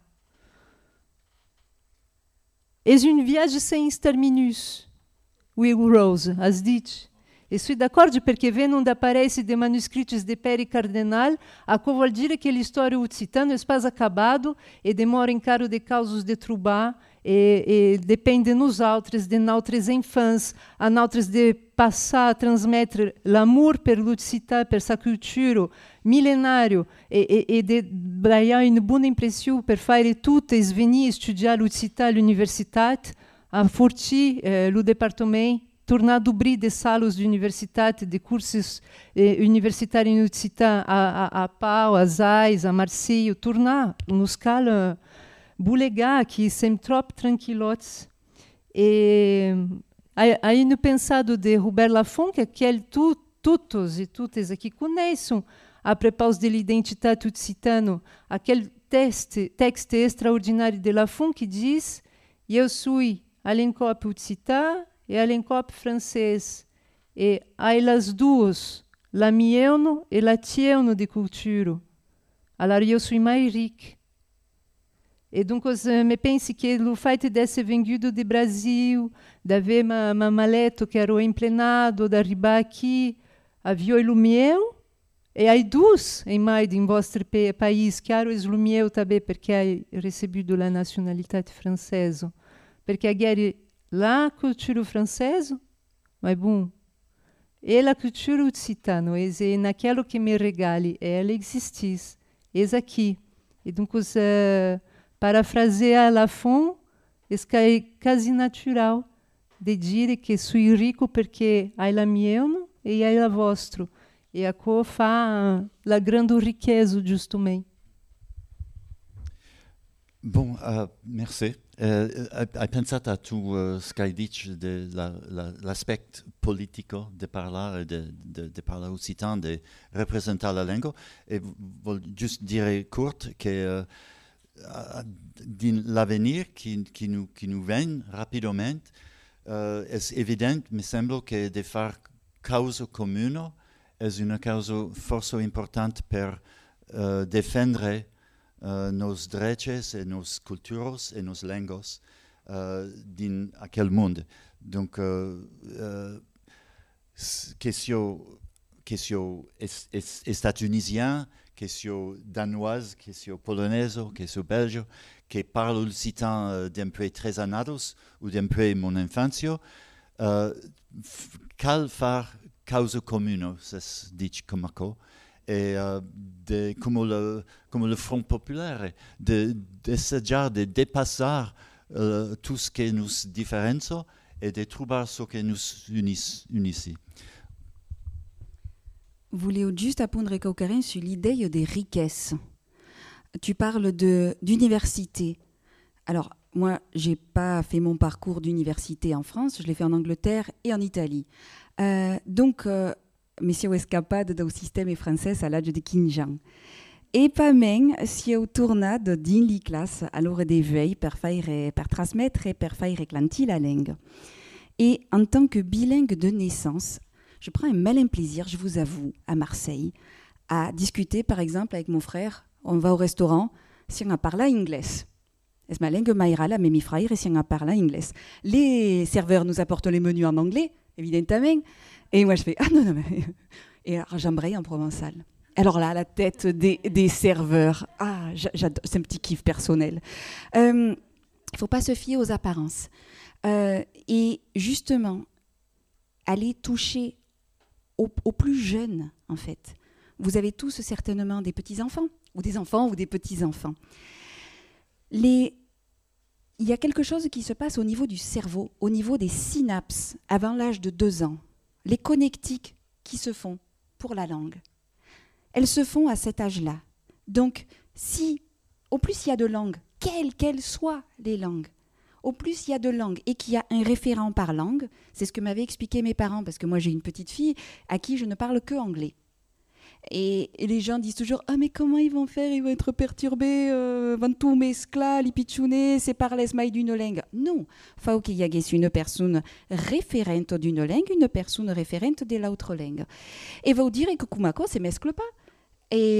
É uma viagem sem terminus. Will Rose, as dit. E sou d'accordo porque vendo onde aparece de manuscritos de Peri Cardenal, a qual vuol dire que l'história occitana é quase acabado e demora em caro de causos de trubar e depende nos autres, de nautres infância, a nautres de passar a transmettre l'amour per l'Occità, per sa cultura milenário e de dar uma boa impressão per fare tuttes venir studiar l'Occità all'universitat, a Forti, o departamento, tornar a abrir de salas de universidade, de cursos universitários em Occità a Pau, a Zais, a Marseille, tornar nos cala bulegar que sempre trop tranquilotes. E aí no pensado de Robert Laffont, que aquele todos e todas aqui conhecem a propósito de l'identità occitana, aquele texto extraordinário de Laffont que diz: eu sou Alencop Occità e Alencop francês, e elas duas, la mieno e la tieno de cultura. Alors eu sou mais rico. E donc, me penso que o fato de ser vendido de Brasil, de haver uma maleta que era emplenado, de arribar aqui, havia o meu, e há dois em mais em vosso país, que era o meu também, porque há recebido a nacionalidade francesa. Porque a guerra la cultura francesa, mas bom, e a cultura occitana, e naquilo que me regale, ela existisse, é aqui. E donc, parafrasear Laffont, é quase natural de dizer que sou rico porque há la mieno e há la vostro. E a co fa la grande riqueza, justamente. Bon, merci. Hai pensato a tu ce che hai detto dell'aspetto politico di parlare, di parlare occitan, di rappresentare la lingua, e voglio giusto dire court che l'avenir qui nous vient rapidamente è evidente, mi sembra che di fare causa comune è una causa forse importante per difendere nos derechos e nos culturas e nos lenguas din aquel mundo. Donc, question est tunisien, question danoise, question polonaise, question belge, qui parle l'occitan d'un peu très annados ou d'un peu mon infanzio, cal far causa comune, c'est dit comme ça. Et comme le Front populaire, d'essayer de dépasser tout ce qui nous différencie et de trouver ce qui nous unit. Voulez juste apprendre Karen sur l'idée des richesses. Tu parles d'université. Alors, moi, je n'ai pas fait mon parcours d'université en France, je l'ai fait en Angleterre et en Italie. Donc, Monsieur escapado do sistema francês à l'âge de 15 ans. E também si eu tornado din li classe à l'heure de veille per transmettre et per faire éclater la langue. Et en tant que bilingue de naissance, je prends un malin plaisir, je vous avoue, à Marseille, à discuter par exemple avec mon frère. On va au restaurant, si on parle anglais. Es ma langue mairala, mais mi frère, si on parle anglais. Les serveurs nous apportent les menus en anglais, évidemment. Et moi, je fais « Ah non, mais... » Et alors, j'embraye en provençal. Alors là, la tête des serveurs. Ah, j'adore, c'est un petit kiff personnel. Il ne faut pas se fier aux apparences. Et justement, aller toucher aux plus jeunes, en fait. Vous avez tous certainement des petits-enfants, ou des petits-enfants. Il y a quelque chose qui se passe au niveau du cerveau, au niveau des synapses, avant l'âge de 2 ans. les connectiques qui se font pour la langue, elles se font à cet âge-là. Donc, si, au plus il y a de langues, quelles qu'elles soient les langues, au plus il y a de langues et qu'il y a un référent par langue, c'est ce que m'avaient expliqué mes parents, parce que moi j'ai une petite fille à qui je ne parle que anglais. Et les gens disent toujours « Ah, mais comment ils vont faire? Ils vont être perturbés, vont tout mesclar, li pitchouner, c'est parler mai d'une langue. » Non, faut qu'il y ait une personne référente d'une langue, une personne référente de l'autre langue. Et vous dire que Kumako, se mescle pas. Et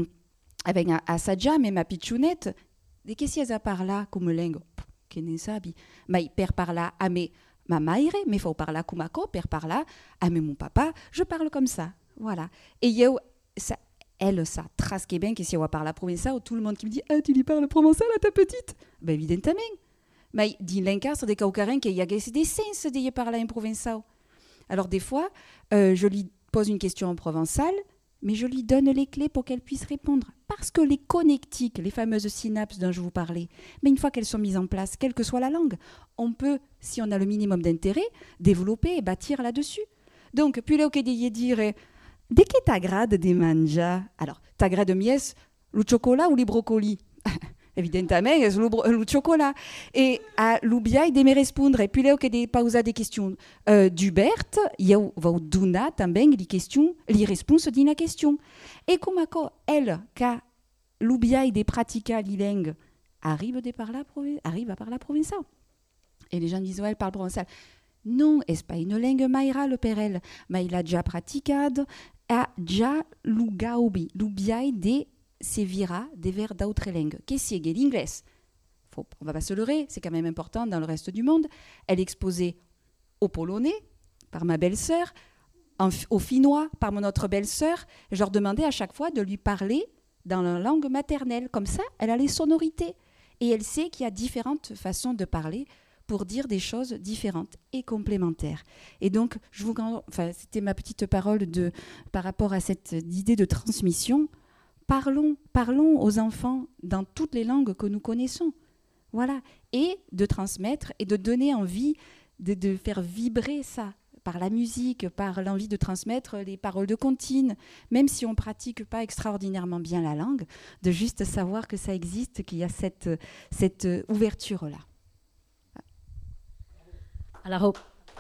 avec à Sadja, mais ma pitchounette, de qu'est-ce qu'il y a par là comme langue? Qu'est-ce que ça? Mais père par là, ah mais ma maire, mais faut parler à Kumako, père par là, ah mais mon papa, je parle comme ça. Voilà. Et il y a ça, elle, ça trace bien que si on parle provençal, tout le monde qui me dit « Ah, tu lui parles provençal à ta petite ?» Ben évidemment. Mais dans l'encastre des Caucariens, il y a des sens de parler en provençal. Alors des fois, je lui pose une question en provençal, mais je lui donne les clés pour qu'elle puisse répondre. Parce que les connectiques, les fameuses synapses dont je vous parlais, mais une fois qu'elles sont mises en place, quelle que soit la langue, on peut, si on a le minimum d'intérêt, développer et bâtir là-dessus. Donc, puis là, ok, dire... Dès que t'agrade de manger, alors t'agrade mies le chocolat ou les brocolis? Évidemment, c'est le chocolat. Et à l'oubia, il me répondre. Et puis là, que des pauses des questions d'Hubert, il va donner também les questions, les réponses d'une question. Et comme elle, quand l'oubia des pratiques les langues, arrive à parler provençal. Et les gens disent ouais, elle parle provençal. Non, c'est pas une langue maïra le perel, mais il a déjà pratiqué, a déjà l'ugaobi, l'ubiai de sevira des vers d'autres langues. Qu'est-ce que c'est l'anglais? On va pas se leurrer, c'est quand même important dans le reste du monde. Elle est exposée au polonais par ma belle-sœur, au finnois par mon autre belle-sœur. Je leur demandais à chaque fois de lui parler dans la langue maternelle. Comme ça, elle a les sonorités et elle sait qu'il y a différentes façons de parler pour dire des choses différentes et complémentaires. Et donc, c'était ma petite parole par rapport à cette idée de transmission. Parlons aux enfants dans toutes les langues que nous connaissons. Voilà. Et de transmettre et de donner envie de faire vibrer ça par la musique, par l'envie de transmettre les paroles de comptines, même si on ne pratique pas extraordinairement bien la langue, de juste savoir que ça existe, qu'il y a cette ouverture-là. Alors,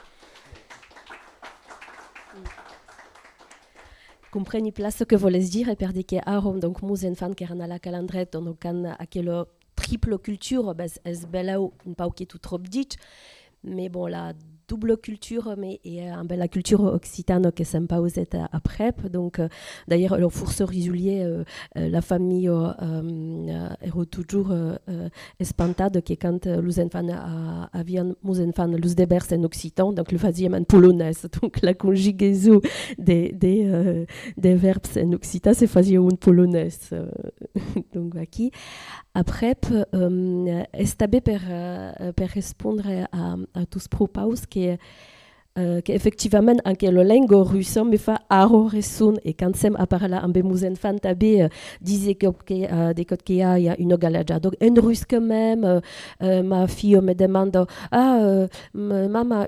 compreni place que voles dire perché arom donc musen fan che erano alla calandret donc can aquello triple culture es belau un pauquet tout trop dit mais bon la double culture mais et un bella culture occitane que sympa aux états après donc d'ailleurs le fourceur risulier la famille est toujours espantade que quand les enfants avion les enfants les débers en occitan donc le faisaient en polonais donc la conjugaison des verbes en occitan c'est faisait en polonais donc ici après estabé per répondre à tous propos que effectivement anche la lingua russa mi fa aro resun e quand sem a parla amb meus enfants tabe disait que il y a une galère donc en russe quand même ma fille me demande maman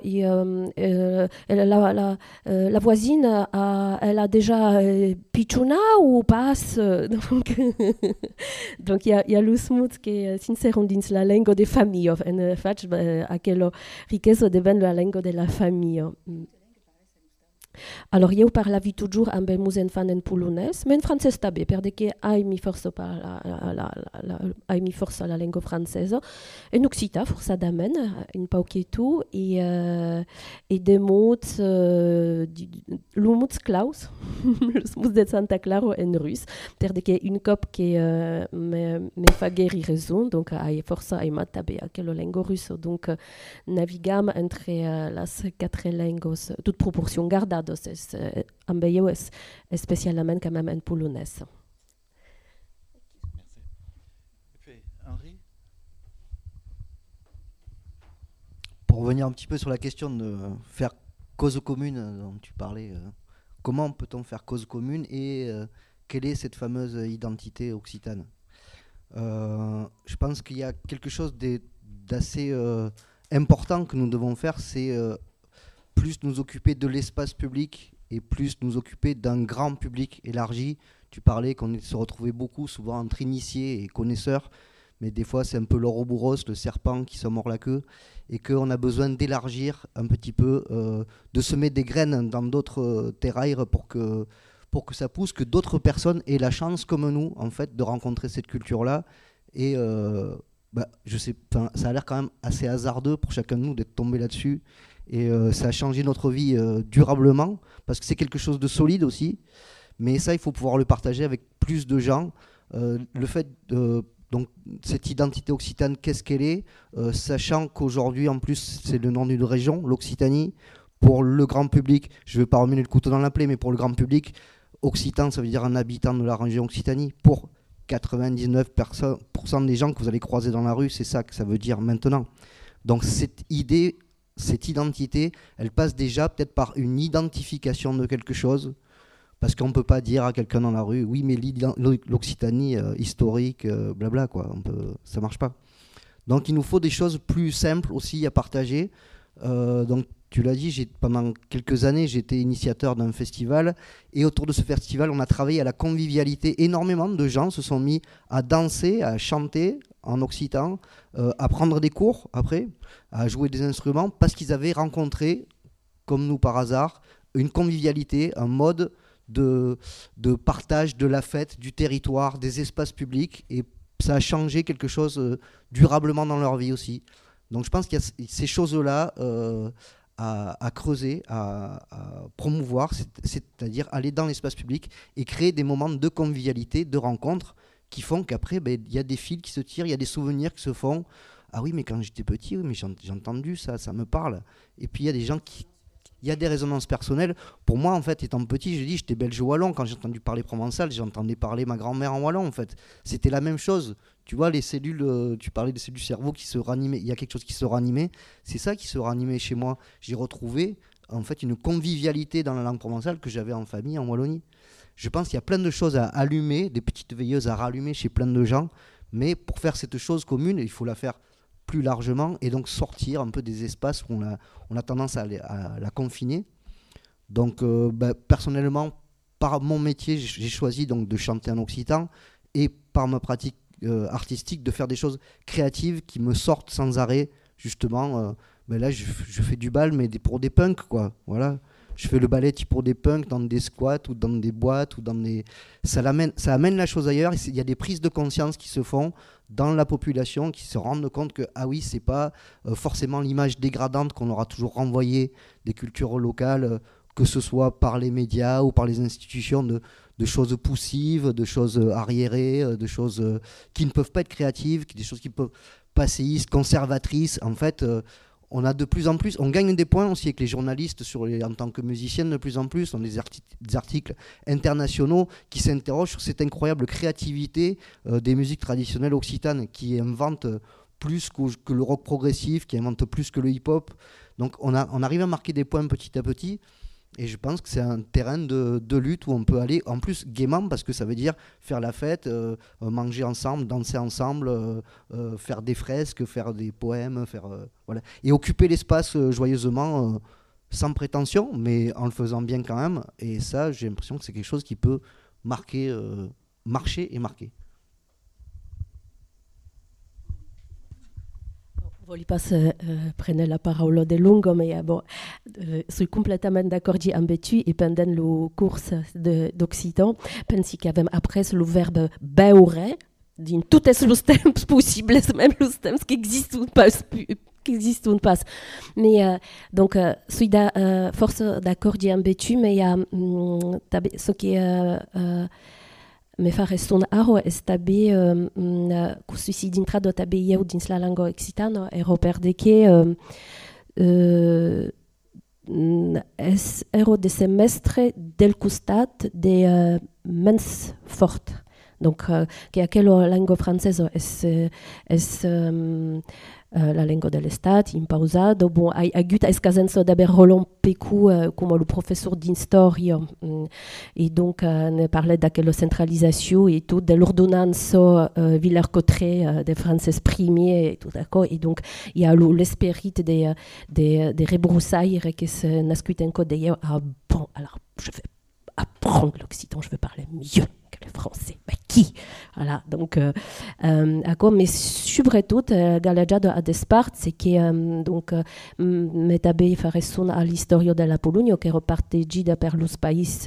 la voisine elle a déjà pichuna ou pas donc il y a le smut che sincero dins la lingua de famille en fait aquello riquezza devient la lingua de la famille. Alors, io parlavi toujours amb meus enfants en polonès, mais en français també, perquè mi força la lingua francesa. En occità, forçadament, un pauquetu, et des mots, l'mots claus, los mots de Santa Clara en russe, perquè un cop que me fa guérir raison, donc força aimat també aquella lingua russe, donc navigam entre las quatre langues, toute proportion gardada. Amb io és especialment quand même en polonès. Merci. Et puis, Henri ? Pour revenir un petit peu sur la question de faire cause commune dont tu parlais, comment peut-on faire cause commune et quelle est cette fameuse identité occitane ? Je pense qu'il y a quelque chose d'assez important que nous devons faire, c'est plus nous occuper de l'espace public et plus nous occuper d'un grand public élargi. Tu parlais qu'on se retrouvait beaucoup, souvent entre initiés et connaisseurs, mais des fois c'est un peu l'ouroboros, le serpent qui se mord la queue, et qu'on a besoin d'élargir un petit peu, de semer des graines dans d'autres terraires pour que ça pousse, que d'autres personnes aient la chance, comme nous, en fait, de rencontrer cette culture-là. Et je sais, ça a l'air quand même assez hasardeux pour chacun de nous d'être tombé là-dessus. Et ça a changé notre vie durablement, parce que c'est quelque chose de solide aussi. Mais ça, il faut pouvoir le partager avec plus de gens. Le fait donc cette identité occitane, qu'est-ce qu'elle est, sachant qu'aujourd'hui, en plus, c'est le nom d'une région, l'Occitanie. Pour le grand public, je ne vais pas remuer le couteau dans la plaie, mais pour le grand public, Occitan, ça veut dire un habitant de la région Occitanie. Pour 99% des gens que vous allez croiser dans la rue, c'est ça que ça veut dire maintenant. Donc cette idée, cette identité, elle passe déjà peut-être par une identification de quelque chose, parce qu'on ne peut pas dire à quelqu'un dans la rue, oui, mais l'Occitanie historique, blabla, quoi. Ça ne marche pas. Donc il nous faut des choses plus simples aussi à partager. Donc tu l'as dit, pendant quelques années, j'étais initiateur d'un festival, et autour de ce festival, on a travaillé à la convivialité. Énormément de gens se sont mis à danser, à chanter en occitan, à prendre des cours après, à jouer des instruments, parce qu'ils avaient rencontré, comme nous par hasard, une convivialité, un mode de partage de la fête, du territoire, des espaces publics, et ça a changé quelque chose durablement dans leur vie aussi. Donc je pense qu'il y a ces choses-là à creuser, à promouvoir, c'est-à-dire aller dans l'espace public et créer des moments de convivialité, de rencontres qui font qu'après, il y a des fils qui se tirent, il y a des souvenirs qui se font. Ah oui, mais quand j'étais petit, oui, mais j'ai entendu ça, ça me parle. Et puis il y a des gens il y a des résonances personnelles. Pour moi, en fait, étant petit, j'ai dit, j'étais belge wallon. Quand j'ai entendu parler provençal, j'entendais parler ma grand-mère en wallon, en fait. C'était la même chose. Tu vois, les cellules, tu parlais des cellules du cerveau qui se ranimaient. Il y a quelque chose qui se ranimait. C'est ça qui se ranimait chez moi. J'ai retrouvé, en fait, une convivialité dans la langue provençale que j'avais en famille, en Wallonie. Je pense qu'il y a plein de choses à allumer, des petites veilleuses à rallumer chez plein de gens. Mais pour faire cette chose commune, il faut la faire plus largement, et donc sortir un peu des espaces où on a tendance à la confiner. Donc personnellement, par mon métier, j'ai choisi donc de chanter en occitan, et par ma pratique artistique, de faire des choses créatives qui me sortent sans arrêt. Justement, là je fais du bal, mais pour des punks, quoi. Voilà. Je fais le ballet pour des punks dans des squats ou dans des boîtes ou dans des... Ça amène la chose ailleurs. Il y a des prises de conscience qui se font dans la population, qui se rendent compte que ah oui, c'est pas forcément l'image dégradante qu'on aura toujours renvoyée des cultures locales, que ce soit par les médias ou par les institutions, de choses poussives, de choses arriérées, de choses qui ne peuvent pas être créatives, des choses qui peuvent passéistes, conservatrices. En fait, on a de plus en plus, on gagne des points aussi avec les journalistes en tant que musiciennes de plus en plus. On a des articles internationaux qui s'interrogent sur cette incroyable créativité des musiques traditionnelles occitanes, qui inventent plus que le rock progressif, qui inventent plus que le hip-hop. Donc on arrive à marquer des points petit à petit. Et je pense que c'est un terrain de lutte où on peut aller, en plus gaiement, parce que ça veut dire faire la fête, manger ensemble, danser ensemble, faire des fresques, faire des poèmes, voilà. Et occuper l'espace joyeusement, sans prétention, mais en le faisant bien quand même. Et ça, j'ai l'impression que c'est quelque chose qui peut marcher et marquer. Voglio pas prendere la parola de lungo, ma sono completamente d'accordo amb tu, e pendant le cours d'Occitan, pensi che avem après le verbe beure, din totes los temps possibles, même los temps qui existent pas. Mais donc, soy forse d'accordo amb tu, mais ce qui me fa reston aro es tabe susi dintrado tabe eu dins la lango occitano ero perdeke ero de semestre del costat de mens fort. Donc, che aquello lango franceso es la lingua dell'estate, impausato. Bon, aiuta escasenso d'aver rompecu come il professore di storia, e donc ne parlait de la centralisation et tout, de l'ordonnance Villers-Cotterêts de Francis Ier et tout, d'accord. Et donc, il y a l'esprit des rebroussailles qui se nascut encore d'ailleurs. Ah bon, alors, je vais apprendre l'occitan, je veux parler mieux que le français. Mais qui? Voilà, donc, mais surtout, galleggiato a despart, c'est que, donc, metabe fare son all'istoria della Polonia, che repartegida per los país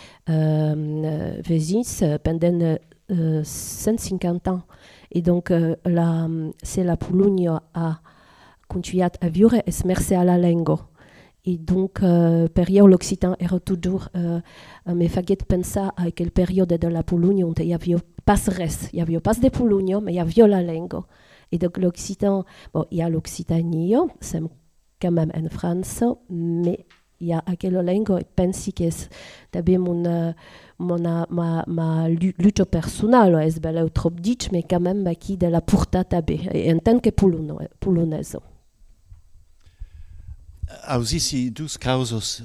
vesins pendant 150 ans. Et donc, c'est la Polonia a continué à vivre et merci à la langue. Et donc, période l'Occitan era toujours, me faisait penser à quelle période de la Pologne où il n'y avait pas res, il n'y avait pas de Pologne, mais il y avait la langue. Et donc, l'Occitan, bon, il y a l'Occitanie, c'est quand même en France, mais il y a quelle langue, et pensi que c'est ma lutte personnelle, est belle trop dit, mais quand même, qui de la portata B, en tant que polonaise. Ausisi dus causos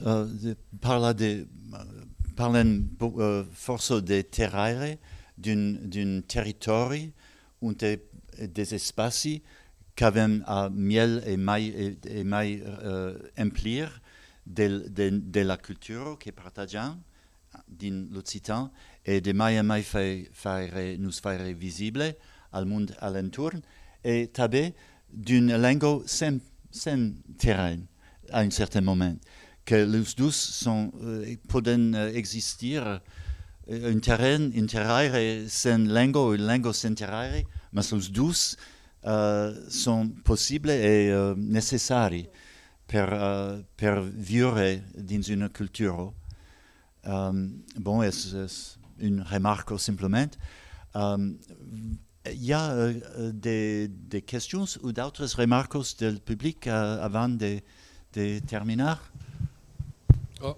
parlen forso de terraire d'un territori und des espaci qu'avem a miel et mai emplir de la cultura che partagiam din l'Occitan e de mai nous faire visible al mund alenturn e tabe d'une langue sem terrain à un certain moment, que les deux peuvent exister un terrain sans langue, une langue sans terrain, mais les deux sont possibles et nécessaires pour vivre dans une culture. Bon, c'est une remarque simplement. Il y a des questions ou d'autres remarques du public avant de terminer. Oh.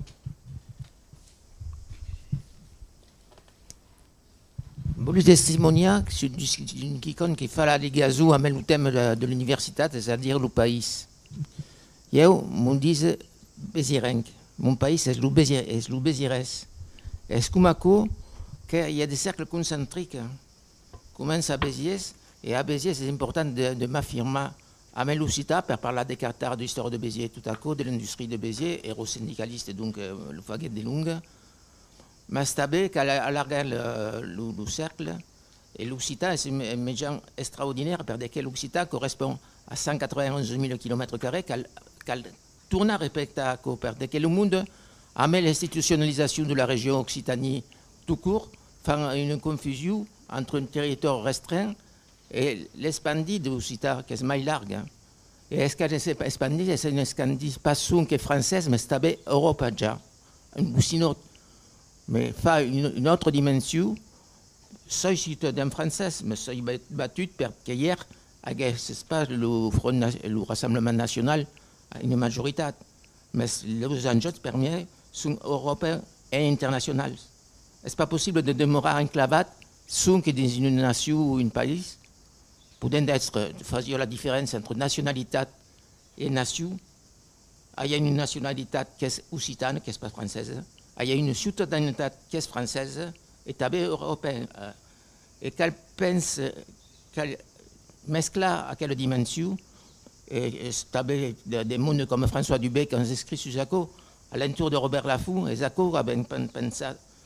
Voglio testimoniare quiconque qui fa la ligaison avec le thème de l'université, c'est-à-dire le pays. Io mon dis Bézirenc, mon pays c'est le Bézirès. Est-ce qu'il y a des cercles concentriques commencent à Béziers, et à Béziers c'est important de m'affirmer à Melusita per parlar des caractères de l'histoire de Béziers tout à coup, de l'industrie de Béziers, héros-syndicaliste donc le faguet de Lunga. Mais c'est bien qu'à larguer le cercle, et l'Occitane est un médian extraordinaire, parce que l'Occitane correspond à 191 000 km² qu'elle tourne à répéter, parce que le monde a mis l'institutionnalisation de la région Occitanie tout court, fait une confusion entre un territoire restreint et l'expandi de l'Occitane, qui est plus large. Et est-ce qu'elle s'est expandie, c'est une expansion qui est française, mais c'est Europe déjà, une autre. Mais fa une autre dimension, soy citoyen français, mais soy battu parce qu'hier, c'est pas le Rassemblement national à une majorité, mais les enjeux premiers sont européens et internationaux. Est-ce pas possible de demeurer enclavé sans que dans une nation ou un pays, pouvant faire la différence entre nationalité et nation, il y a une nationalité qui est occitane, qui n'est pas française. Il y a une citoyenneté qui est française et tabée européenne. Et qu'elle pense, qu'elle mescle à quelle dimension, et tabée des mondes comme François Dubé qui ont écrit sur Jaco, à l'entour de Robert Laffou, et Jaco a bien pensé,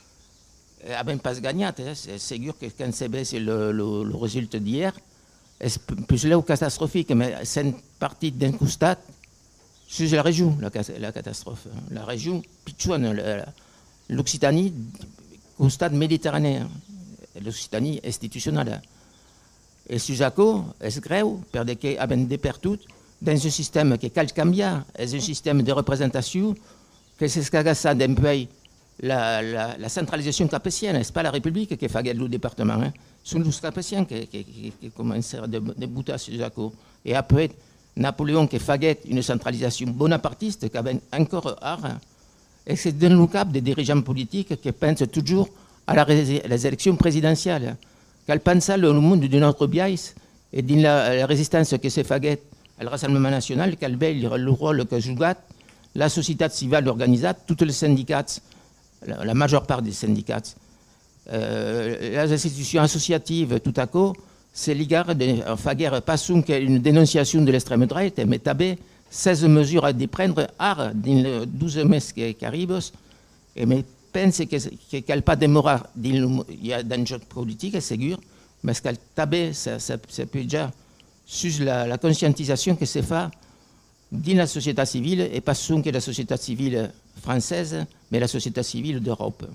a bien pas gagné. C'est sûr que quand c'est le résultat d'hier, c'est plus là catastrophique, mais c'est une partie d'un constat. C'est la région, la catastrophe. La région, Pichouane, l'Occitanie, constat méditerranéen, l'Occitanie institutionnelle. Et Suzaco, est grave, parce qu'il y a des pertes dans un système qui est cambia, est un système de représentation, que c'est ce qu'a ça d'un pays, la centralisation capétienne, ce n'est pas la République qui fait le département, hein. C'est les capétiens qui commencent à débuter à Suzaco. Et après, Napoléon qui fait une centralisation bonapartiste qui avait encore rare, et c'est dans le cap des dirigeants politiques qui pensent toujours à les élections présidentielles, qu'elles pensent le monde de notre biais et dans la résistance que s'est faite au Rassemblement national, quel est le rôle que joue la société civile organisée, tous les syndicats, la majeure part des syndicats, les institutions associatives, tout à coup, c'est l'égard de faire pas une dénonciation de l'extrême droite, mais taber 16 mesures à prendre dans les 12 mois qui arrivent, et mais pense qu'elle pas démorer dans le jeu politique, c'est sûr, mais qu'elle taber, ça peut déjà sur la conscientisation que se fait dans la société civile, et pas seulement la société civile française, mais la société civile d'Europe.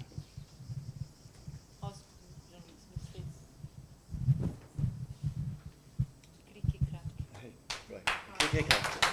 Okay.